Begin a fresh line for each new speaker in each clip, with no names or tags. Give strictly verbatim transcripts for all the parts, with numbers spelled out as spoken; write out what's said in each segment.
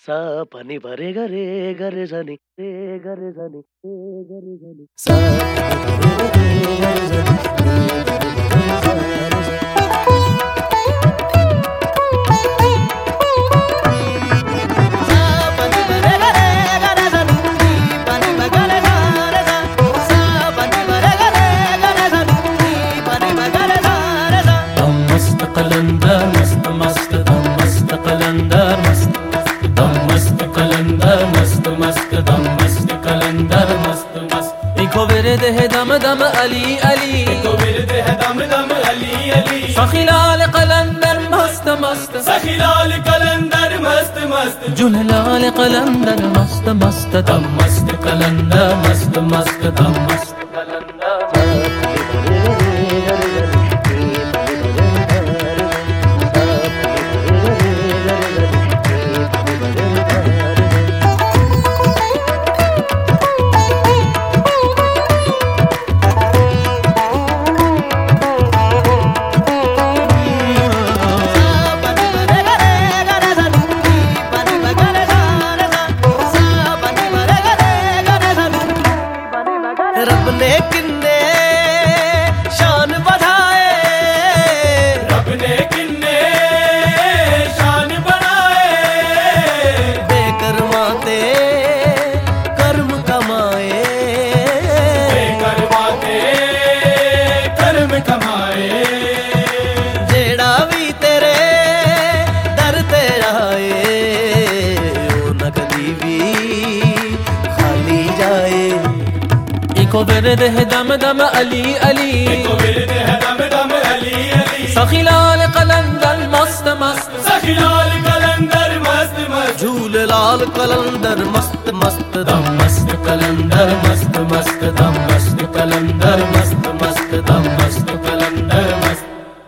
सा पनी भरे गरे गरे जनी रे गरे जनी रे गरे जनी सा पनी भरे गरे
कलंदर मस्त मस्त दम मस्त कलंदर मस्त दम मस्त कलंदर मस्त मस्त दम मस्त कलंदर मस्त मस्त इको विरद है दम दम अली अली इको विरद है दम दम अली अली सखीलाल कलंदर मस्त मस्त सखीलाल कलंदर मस्त मस्त जुललाल कलंदर मस्त मस्त दम मस्त कलंदर मस्त मस्त दम मस्त कलंदर
रब ने किन्ने शान बढ़ाए
रब ने किन्ने शान बढ़ाए
बेकरमाते कर्म कमाए
बेकरमाते कर्म कमाए
जेड़ा भी तेरे दर ते आए ओ न कदी भी खाली जाए
इको विरद है दम दम अली अली इको विरद है दम दम अली अली सखीलाल कलंदर मस्त मस्त सखीलाल कलंदर मस्त मस्त
झूलेलाल कलंदर मस्त मस्त
दम मस्त कलंदर मस्त मस्त दम मस्त कलंदर मस्त मस्त दम मस्त कलंदर मस्त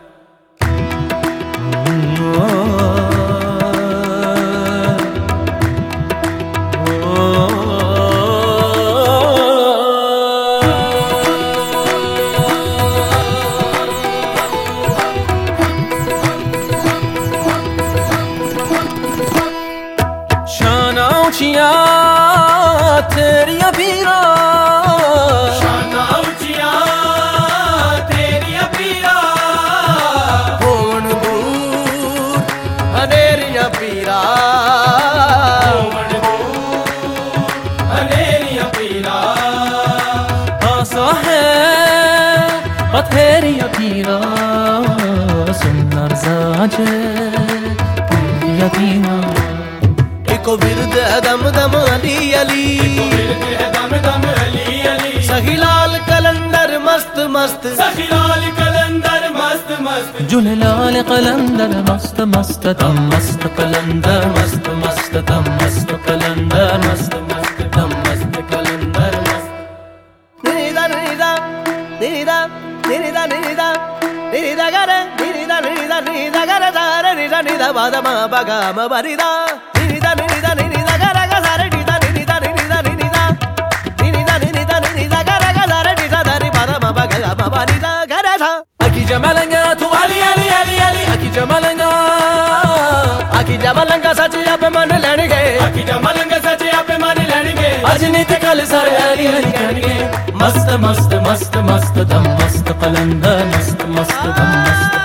ऊंचिया तेरिया पीरा
शाना ऊंचिया तेरिया पीरा होवन दूर अनेरिया पीरा
होवन दूर अनेरिया पीरा आसा है बथेरिया पीरा सुंदर साजे तेरिया पीरा
इको विरद है दम दम अली अली
इको विरद है दम दम अली अली
सखीलाल कलंदर मस्त मस्त
सखीलाल कलंदर मस्त मस्त
जुललाल कलंदर मस्त मस्त
दम मस्त कलंदर मस्त मस्त दम मस्त कलंदर मस्त मस्त दम मस्त कलंदर मस्त
निदा निदा निदा निदा निदा निदा गरे निदा निदा निदा गरे सारे निदा निदा बादमा बगाम बरिदा निदा निदा निदा गरे सारे निदा निदा निदा निदा निदा निदा निदा गरे सारे निदा दरी बादमा बगाम बरिदा गरे था
अकी जमलंगा तू अली अली अली अली अकी जमलंगा
आकी जमलंगा सच आप मन लेने गए
अकी जमलंगा सच आप मन लेने गए
आज नहीं ते कल सारे अली अली कहने
मस्त मस्त मस्त मस्त दम मस्त कलंदर मस्त मस्त दम मस्त